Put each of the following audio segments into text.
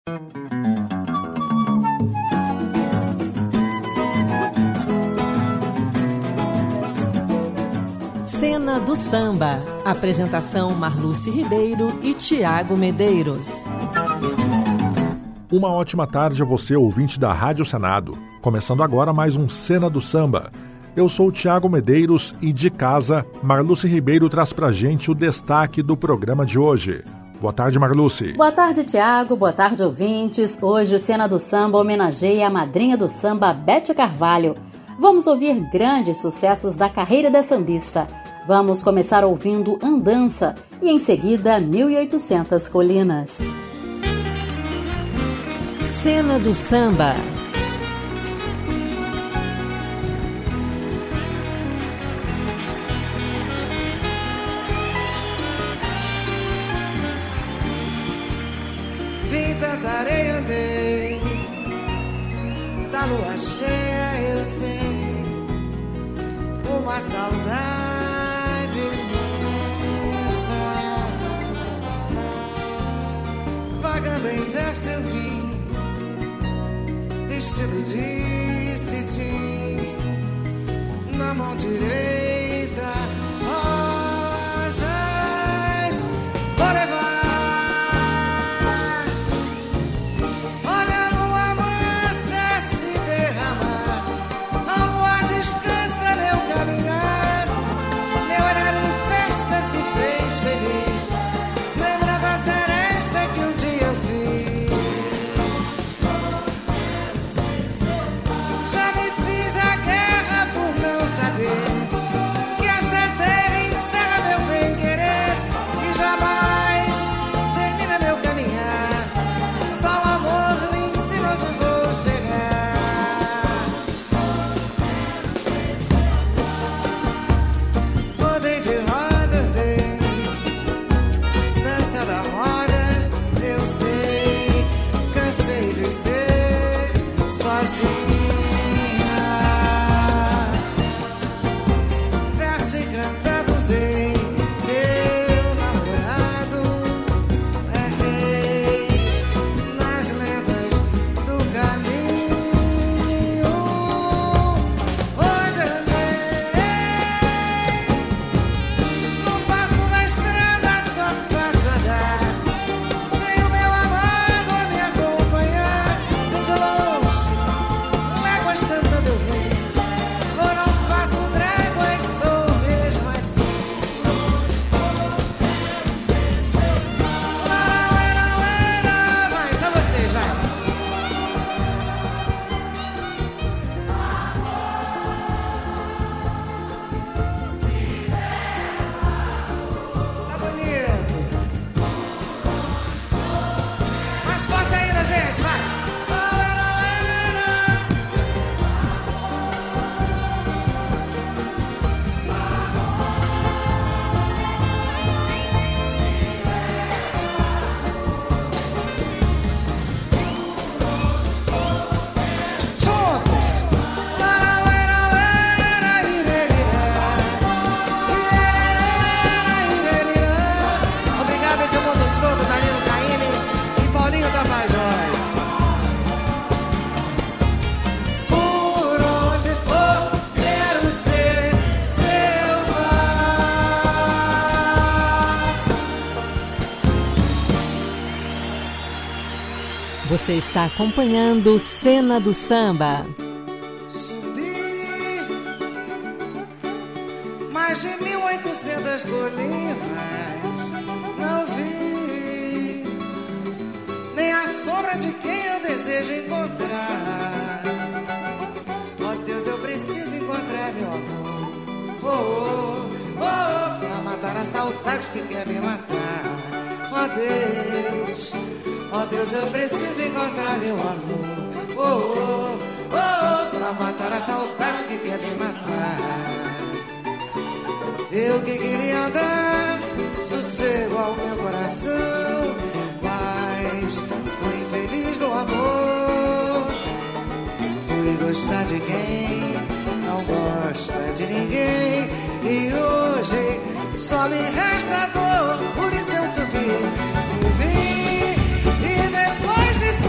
Cena do Samba. Apresentação Marluce Ribeiro e Tiago Medeiros. Uma ótima tarde a você, ouvinte da Rádio Senado. Começando agora mais um Cena do Samba. Eu sou o Tiago Medeiros e de casa, Marluce Ribeiro traz pra gente o destaque do programa de hoje. Boa tarde, Marluce. Boa tarde, Tiago. Boa tarde, ouvintes. Hoje o Cena do Samba homenageia a madrinha do samba, Bete Carvalho. Vamos ouvir grandes sucessos da carreira da sambista. Vamos começar ouvindo Andança e em seguida 1800 Colinas. Cena do Samba. Vim tanta areia, andei, da lua cheia eu sei, uma saudade imensa. Vagando em verso eu vim, vestido de cetim, na mão direita rosas, vou levar. Você está acompanhando Cena do Samba. Subi mais de 1800 colinas, não vi nem a sombra de quem eu desejo encontrar. Ó Deus, eu preciso encontrar meu amor, oh, oh, oh, pra matar a saudade que quer me matar. Ó Deus, ó Deus, eu preciso encontrar meu amor, oh, oh, oh, oh, pra matar a saudade que quer me matar. Eu que queria dar sossego ao meu coração, mas fui infeliz do amor. Fui gostar de quem não gosta de ninguém, e hoje só me resta dor. Por isso eu subi, e depois de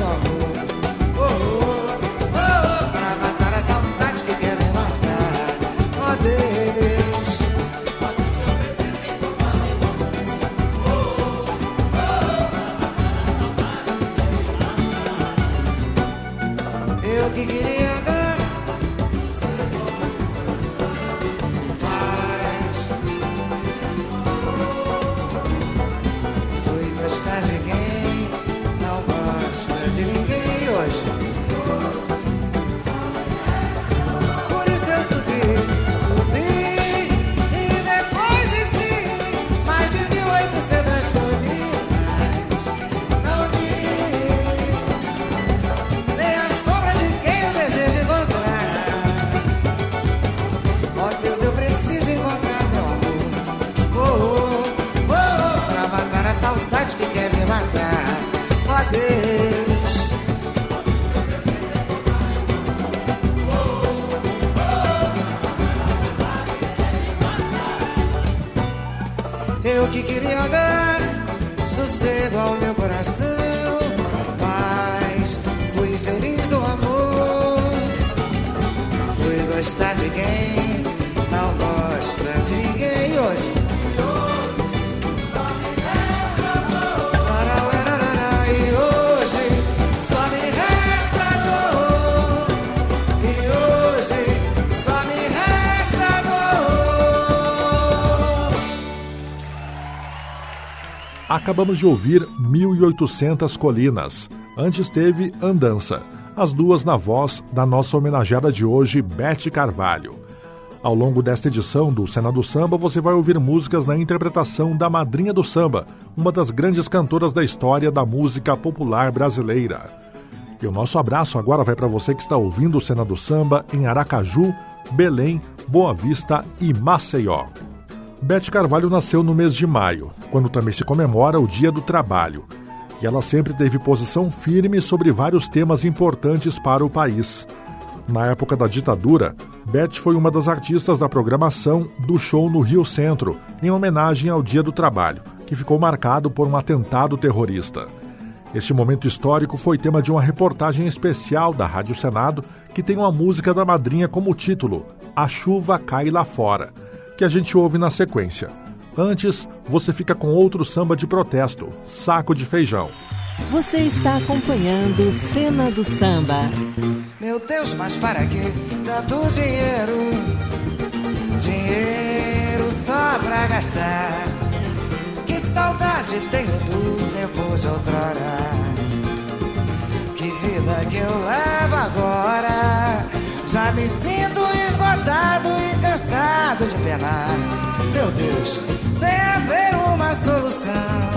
meu amor. Oh, oh, oh, pra matar a saudade que quer me matar. Oh, Deus. Eu que queria dar, mas fui gostar de quem não gosta de ninguém hoje. Por isso eu subi, e depois desci mais de 1.800 colinas. Não vi nem a sombra de quem eu desejo encontrar. Oh Deus, eu preciso encontrar meu amor. Oh, oh, oh, oh, pra matar a saudade que quer me matar. Oh Deus. Eu que queria dar sossego ao meu coração, mas fui feliz do amor. Fui gostar de quem não gosta de ninguém hoje. E hoje só me resta dor. E hoje só me resta dor. Acabamos de ouvir 1.800 Colinas. Antes teve Andança, as duas na voz da nossa homenageada de hoje, Bete Carvalho. Ao longo desta edição do Cena do Samba, você vai ouvir músicas na interpretação da Madrinha do Samba, uma das grandes cantoras da história da música popular brasileira. E o nosso abraço agora vai para você que está ouvindo o Cena do Samba em Aracaju, Belém, Boa Vista e Maceió. Bete Carvalho nasceu no mês de maio, quando também se comemora o Dia do Trabalho. E ela sempre teve posição firme sobre vários temas importantes para o país. Na época da ditadura, Bete foi uma das artistas da programação do show no Rio Centro, em homenagem ao Dia do Trabalho, que ficou marcado por um atentado terrorista. Este momento histórico foi tema de uma reportagem especial da Rádio Senado, que tem uma música da madrinha como título, A Chuva Cai Lá Fora, que a gente ouve na sequência. Antes, você fica com outro samba de protesto, Saco de Feijão. Você está acompanhando Cena do Samba. Meu Deus, mas para que tanto dinheiro? Dinheiro só pra gastar. Que saudade tenho do tempo de outrora. Que vida que eu levo agora. Já me sinto esgotado e cansado de penar. Meu Deus, sem haver uma solução.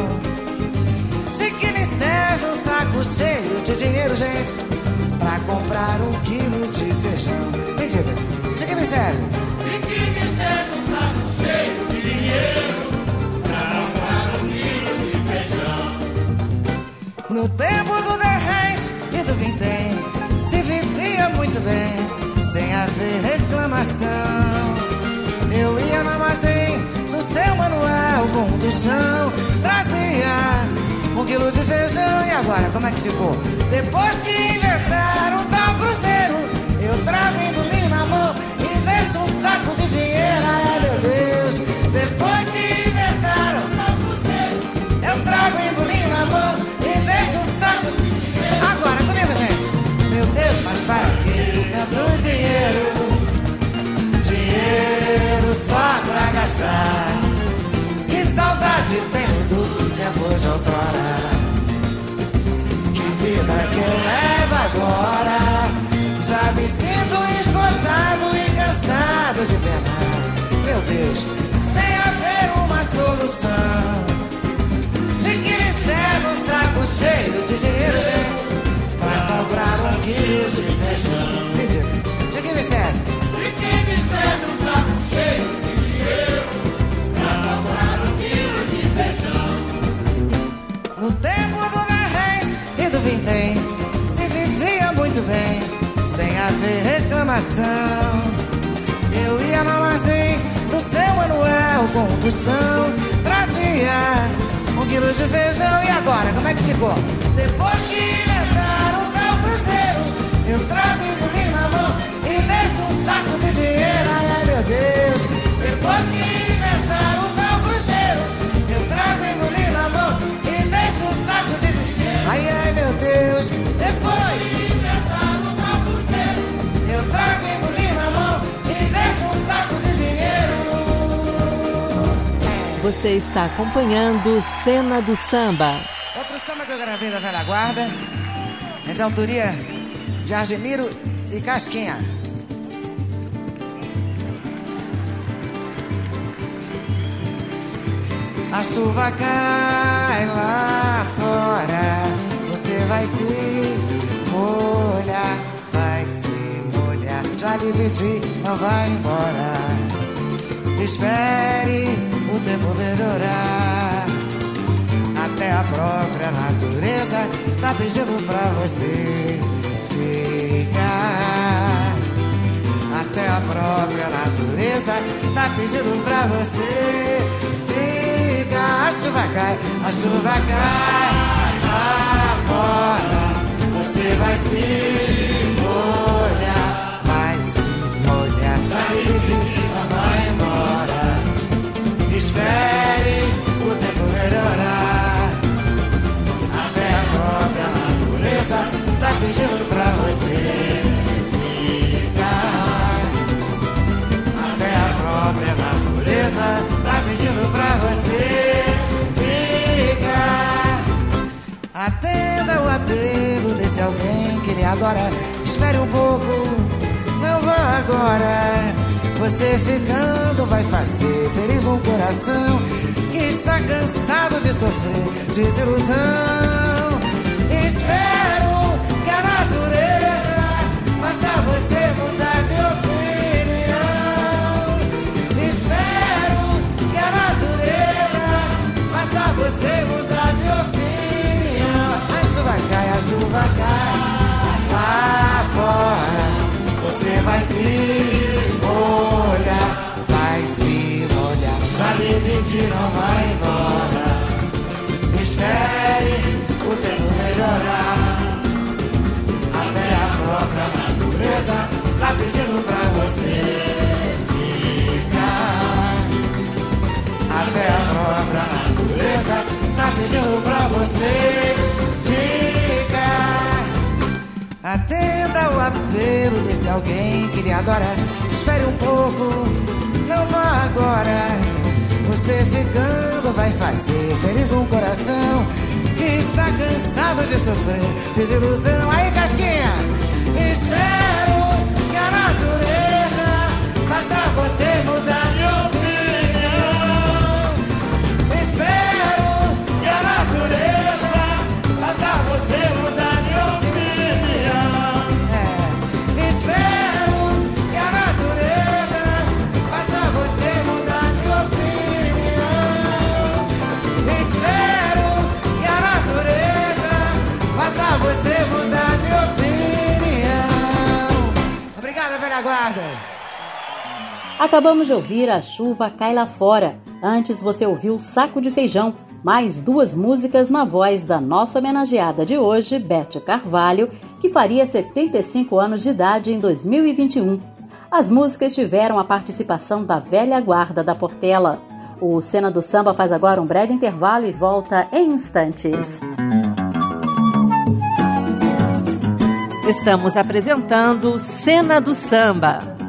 De que me serve um saco cheio de dinheiro, gente, pra comprar 1 quilo de feijão? Me diga, de que me serve? De que me serve um saco cheio de dinheiro pra comprar 1 quilo de feijão? No tempo do 10 reais e do vintém se vivia muito bem, sem haver reclamação. Eu ia no armazém do seu Manuel com do chão, trazia 1 quilo de feijão. E agora, como é que ficou? Depois que inventaram o tal cruzeiro, eu trago embolinho na mão e deixo um saco de dinheiro. Ai, meu Deus, depois que inventaram o tal cruzeiro, eu trago embolinho na mão e deixo um saco de dinheiro. Agora, comigo, gente. Meu Deus, mas para que tanto dinheiro? Dinheiro só pra gastar. Que saudade tenho do tempo de outrora. Que vida que eu levo agora. Já me sinto esgotado e cansado de penar. Meu Deus, sem haver uma solução. De que me serve um saco cheio de dinheiro, gente, pra comprar 1 quilo de feijão? Me diga, de que me serve? De que me serve um saco cheio de dinheiro pra comprar 1 quilo de feijão? No tempo do 10 reais e do vintém se vivia muito bem, sem haver reclamação. Eu ia no armazém do seu Manuel com tostão, trazia 1 quilo de feijão. E agora, como é que ficou? Depois que inventaram Você está acompanhando Cena do Samba. Outro samba que eu gravei da velha guarda é de autoria de Argemiro e Casquinha. A chuva cai lá fora, você vai se molhar, vai se molhar. Já lhe pedi, não vai embora. Espere o tempo melhorar. Até a própria natureza tá pedindo pra você ficar. Até a própria natureza tá pedindo pra você ficar. A chuva cai lá fora, você vai se molhar, vai se molhar. Já lhe pedi, não vai embora. Espere o tempo melhorar. Até a própria natureza tá pedindo pra você ficar. Até a própria natureza tá pedindo pra você ficar. Atenda o apelo desse alguém que lhe adora. Espere um pouco, não vá agora. Você ficando vai fazer feliz um coração que está cansado de sofrer desilusão. Espero que a natureza faça você mudar de opinião. Espero que a natureza faça você mudar de opinião. A chuva cai lá fora, você vai se molhar, vai se molhar. Já lhe pedi, não vai embora. Espere o tempo melhorar. Até a própria natureza tá pedindo pra você ficar. Até a própria natureza tá pedindo pra você ficar. Atenda o apelo desse alguém que lhe adora. Espere um pouco, não vá agora. Você ficando vai fazer feliz um coração que está cansado de sofrer desilusão. Aí, Casquinha, espero que a natureza faça você mudar de opinião. Espero que a natureza faça você mudar de opinião. Espero que a natureza faça você mudar de opinião. Espero que a natureza faça você mudar de opinião. Obrigada, velha guarda. Acabamos de ouvir A Chuva Cai Lá Fora. Antes você ouviu Saco de Feijão. Mais duas músicas na voz da nossa homenageada de hoje, Bete Carvalho, que faria 75 anos de idade em 2021. As músicas tiveram a participação da velha guarda da Portela. O Cena do Samba faz agora um breve intervalo e volta em instantes. Estamos apresentando Cena do Samba.